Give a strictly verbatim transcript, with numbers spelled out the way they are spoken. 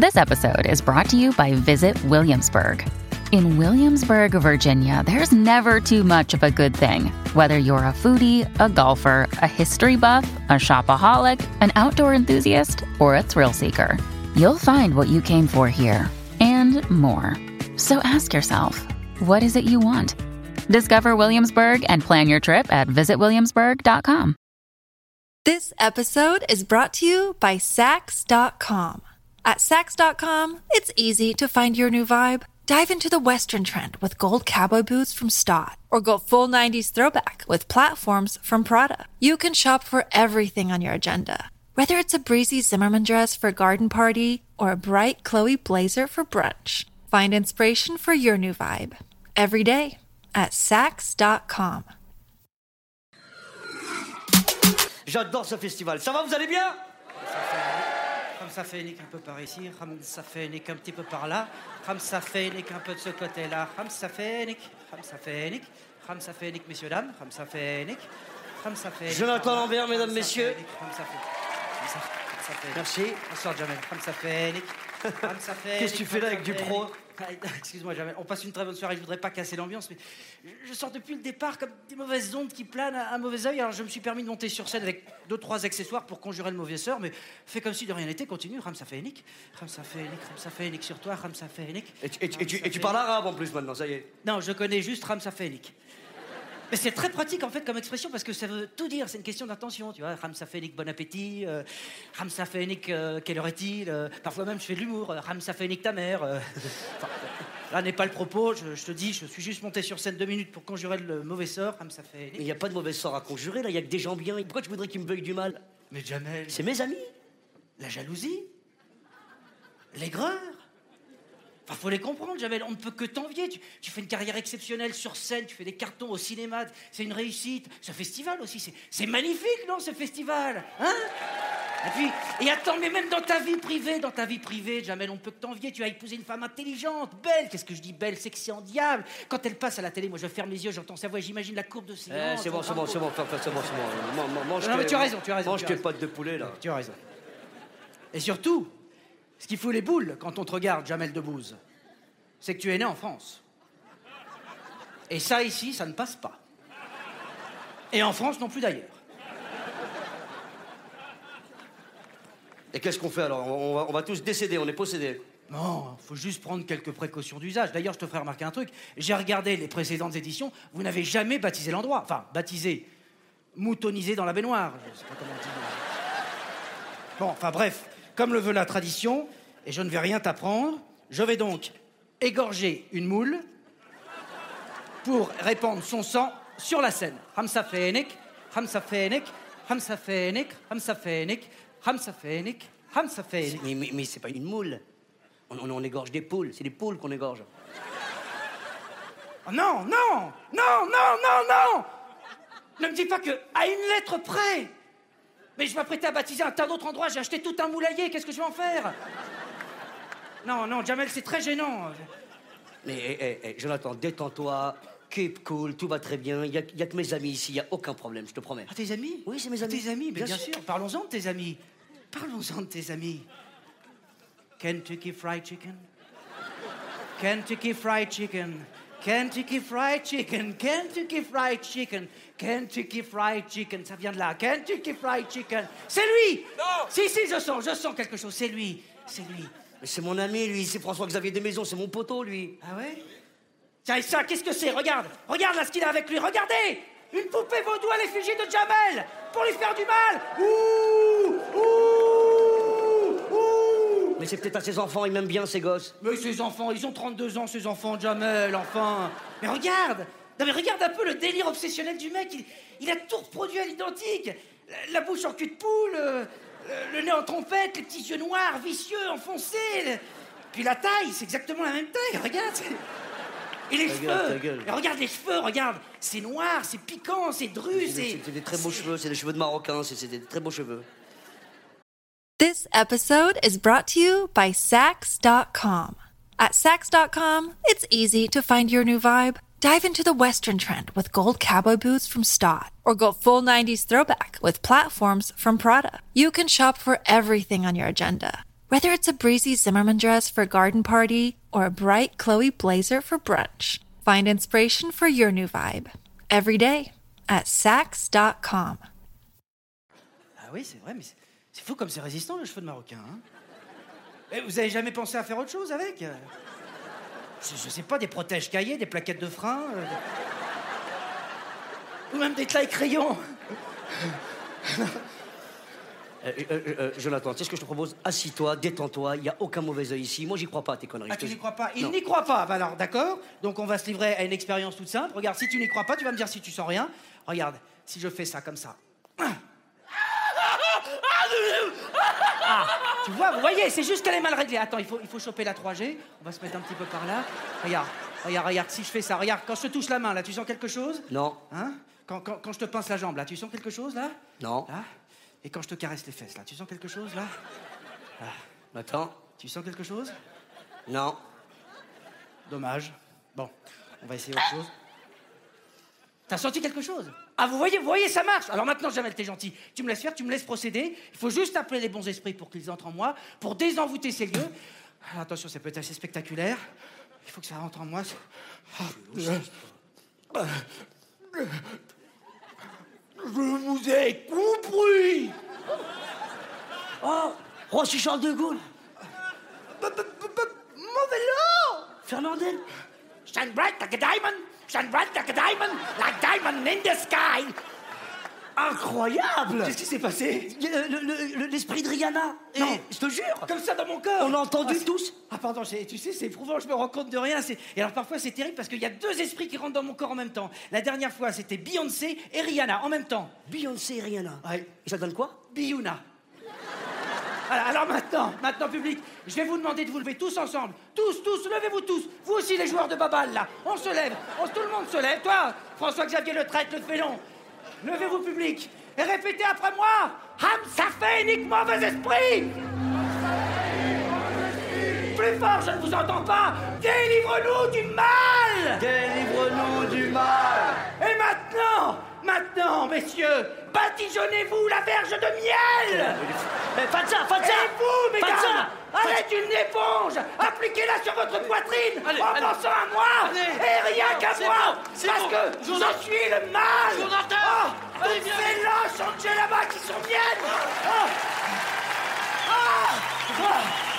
This episode is brought to you by Visit Williamsburg. In Williamsburg, Virginia, there's never too much of a good thing. Whether you're a foodie, a golfer, a history buff, a shopaholic, an outdoor enthusiast, or a thrill seeker, you'll find what you came for here and more. So ask yourself, what is it you want? Discover Williamsburg and plan your trip at visit williamsburg dot com. This episode is brought to you by Sax dot com. At Sax dot com, it's easy to find your new vibe. Dive into the Western trend with gold cowboy boots from Stott, or go full nineties throwback with platforms from Prada. You can shop for everything on your agenda, whether it's a breezy Zimmermann dress for a garden party or a bright Chloe blazer for brunch. Find inspiration for your new vibe every day at Sax dot com. J'adore ce festival. Ça va, vous allez bien? Khamsa Fennik un peu par ici, Khamsa Fennik un petit peu par là, Khamsa Fennik un peu de ce côté-là, Khamsa Fennik, Khamsa Fennik, Khamsa Fennik, messieurs, dames, Khamsa Fennik, Khamsa Fennik. Jonathan Lambert, mesdames, messieurs. Merci. Bonsoir, Jamel. Khamsa Fennik. Qu'est-ce que tu fais là avec du pro? Excuse-moi, Jamel. On passe une très bonne soirée. Je voudrais pas casser l'ambiance, mais je sors depuis le départ comme des mauvaises ondes qui planent à un mauvais œil. Alors je me suis permis de monter sur scène avec deux, trois accessoires pour conjurer le mauvais sort, mais fais comme si de rien n'était. Continue. Khamsa Fennik. Khamsa Fennik. Khamsa Fennik sur toi. Khamsa Fennik. Et, et, et, tu, et tu parles arabe en plus maintenant, ça y est. Non, je connais juste Khamsa Fennik. Mais c'est très pratique en fait comme expression parce que ça veut tout dire, c'est une question d'intention, tu vois. Khamsa Fennik, bon appétit. Euh, Khamsa Fennik, euh, quelle heure est-il euh, Parfois même je fais de l'humour. Khamsa Fennik, ta mère. Euh, enfin, là n'est pas le propos, je, je te dis, je suis juste monté sur scène deux minutes pour conjurer le mauvais sort. Khamsa Fennik. Mais il n'y a pas de mauvais sort à conjurer, là, il n'y a que des gens bien. Pourquoi tu voudrais qu'ils me veuillent du mal? Mais Jamel. C'est mes amis. La jalousie. L'aigreur. Enfin, faut les comprendre, Jamel, on ne peut que t'envier. Tu, tu fais une carrière exceptionnelle sur scène, tu fais des cartons au cinéma, c'est une réussite. Ce festival aussi, c'est, c'est magnifique, non, ce festival, hein? Et puis, et attends, mais même dans ta vie privée, dans ta vie privée, Jamel, on ne peut que t'envier. Tu as épousé une femme intelligente, belle. Qu'est-ce que je dis, belle, sexy en diable. Quand elle passe à la télé, moi, je ferme les yeux, j'entends sa voix, j'imagine la courbe de ses eh, hanches. C'est bon, c'est bon, c'est bon, c'est bon, c'est bon, c'est bon. Mange non, mais tu as raison, tu as raison. Mange tes pâtes de poulet, là. Tu as raison. Et surtout, ce qui fout les boules quand on te regarde, Jamel Debbouze, c'est que tu es né en France. Et ça, ici, ça ne passe pas. Et en France non plus, d'ailleurs. Et qu'est-ce qu'on fait, alors? on va, on va tous décéder, on est possédés. Non, faut juste prendre quelques précautions d'usage. D'ailleurs, je te ferai remarquer un truc. J'ai regardé les précédentes éditions, vous n'avez jamais baptisé l'endroit. Enfin, baptisé, moutonisé dans la baignoire. Je sais pas comment on dit. Bon, enfin bref, comme le veut la tradition, et je ne vais rien t'apprendre, je vais donc égorger une moule pour répandre son sang sur la scène. Khamsa Fennik, Khamsa Fennik, Khamsa Fennik, Khamsa Fennik, Khamsa Fennik, Khamsa Fennik. Mais, mais, mais c'est pas une moule. On, on, on égorge des poules, c'est des poules qu'on égorge. Oh non, non, non, non, non, non! Ne me dis pas que à une lettre près. Mais je m'apprêtais à baptiser un tas d'autres endroits, j'ai acheté tout un moulailler, qu'est-ce que je vais en faire? Non, non, Jamel, c'est très gênant. Mais, hé, hé, hé, Jonathan, détends-toi, keep cool, tout va très bien. Il n'y a, y a que mes amis ici, il n'y a aucun problème, je te promets. Ah, tes amis? Oui, c'est mes amis. Tes amis, mais bien, bien sûr. sûr. Parlons-en de tes amis. Parlons-en de tes amis. Kentucky Fried Chicken. Kentucky Fried Chicken. Kentucky Fried Chicken. Kentucky Fried Chicken. Kentucky Fried Chicken. Ça vient de là. Kentucky Fried Chicken. C'est lui! Non! Si, si, je sens, je sens quelque chose. C'est lui. C'est lui. Mais c'est mon ami, lui, c'est François-Xavier Desmaisons, c'est mon poteau, lui. Ah ouais? Tiens, et ça, qu'est-ce que c'est? Regarde, regarde là ce qu'il a avec lui, regardez! Une poupée vaudou à l'effigie de Jamel! Pour lui faire du mal! Ouh! Ouh! Ouh! Mais c'est peut-être à ses enfants, ils m'aiment bien, ces gosses. Mais ses enfants, ils ont trente-deux ans, ces enfants, Jamel, enfin! Mais regarde! Non mais regarde un peu le délire obsessionnel du mec, il, il a tout reproduit à l'identique! La, la bouche en cul de poule, euh, le, le nez en trompette, les petits yeux noirs, vicieux, enfoncés... Le... Puis la taille, c'est exactement la même taille, regarde! Et les regarde, cheveux, et regarde les cheveux, regarde, c'est noir, c'est piquant, c'est dru, c'est... C'est, c'est des très beaux cheveux, c'est des cheveux de Marocains, c'est, c'est des très beaux cheveux. This episode is brought to you by Sax dot com. At Sax dot com, it's easy to find your new vibe. Dive into the Western trend with gold cowboy boots from Stott, or go full nineties throwback with platforms from Prada. You can shop for everything on your agenda, Whether it's a breezy Zimmermann dress for a garden party or a bright Chloe blazer for brunch, find inspiration for your new vibe every day at Saks dot com. Ah oui, c'est vrai, mais c'est, c'est fou comme c'est résistant, le cheveu de marocain. Hein. Et vous avez jamais pensé à faire autre chose avec? je, je sais pas, des protèges cahiers, des plaquettes de frein, euh, ou même des tailles crayons. Euh, euh, euh, Jonathan, tu sais ce que je te propose? Assis-toi, détends-toi, il n'y a aucun mauvais œil ici. Moi, j'y crois pas à tes conneries. Ah, je te tu n'y jure. crois pas? Il Non. n'y croit pas. Bah alors, d'accord. Donc, on va se livrer à une expérience toute simple. Regarde, si tu n'y crois pas, tu vas me dire si tu sens rien. Regarde, si je fais ça comme ça. Ah, tu vois, vous voyez, c'est juste qu'elle est mal réglée. Attends, il faut, il faut choper la trois G. On va se mettre un petit peu par là. Regarde, regarde, regarde, si je fais ça. Regarde, quand je te touche la main, là, tu sens quelque chose? Non. Hein? Quand, quand, quand je te pince la jambe, là, tu sens quelque chose, là? Non. Là? Et quand je te caresse les fesses, là, tu sens quelque chose, là? Là. Attends. Tu sens quelque chose? Non. Dommage. Bon, on va essayer autre chose. T'as senti quelque chose? Ah, vous voyez, vous voyez, ça marche. Alors maintenant, Jamel, t'es gentil. Tu me laisses faire, tu me laisses procéder. Il faut juste appeler les bons esprits pour qu'ils entrent en moi, pour désenvoûter ces lieux. Alors, attention, ça peut être assez spectaculaire. Il faut que ça rentre en moi. Je vous ai compris. Oh, Roissy Charles de Gaulle. Mon vélo! Fernandel. Shine bright like a diamond, shine bright like a diamond, like diamond in the sky. Incroyable. Qu'est-ce qui s'est passé? Le- le- le- L'esprit de Rihanna. Non. Et, je te jure. Comme ça dans mon corps. On l'a entendu Ah, c'est- tous. Ah pardon, c'est- tu sais, c'est éprouvant, je me rends compte de rien. c'est- Et alors parfois c'est terrible parce qu'il y a deux esprits qui rentrent dans mon corps en même temps. La dernière fois c'était Beyoncé et Rihanna en même temps. Beyoncé et Rihanna. Ouais. Et ça donne quoi? Biyuna. Voilà, alors maintenant, maintenant public, je vais vous demander de vous lever tous ensemble. Tous, tous, levez-vous tous. Vous aussi les joueurs de babal là. On se lève, on, tout le monde se lève. Toi, François-Xavier Le Traître, le félon. Levez-vous public et répétez après moi. Ham fait nique mauvais esprit. Plus fort, je ne vous entends pas. Délivre-nous du mal. Délivre-nous du mal. Et maintenant, maintenant, messieurs, badigeonnez-vous la verge de miel. Mais faites ça, faites ça. Et vous, mesdames, Faites ça. allez une éponge, appliquez-la sur votre poitrine Allez, en allez. pensant à moi Allez. et rien qu'à C'est moi, bon, c'est parce bon. que Jonathan. je suis le mal. Jonathan. Oh, Allez, toutes viens. ces lâches Angela là-bas qui sont miennes. Oh. Ah. Ah.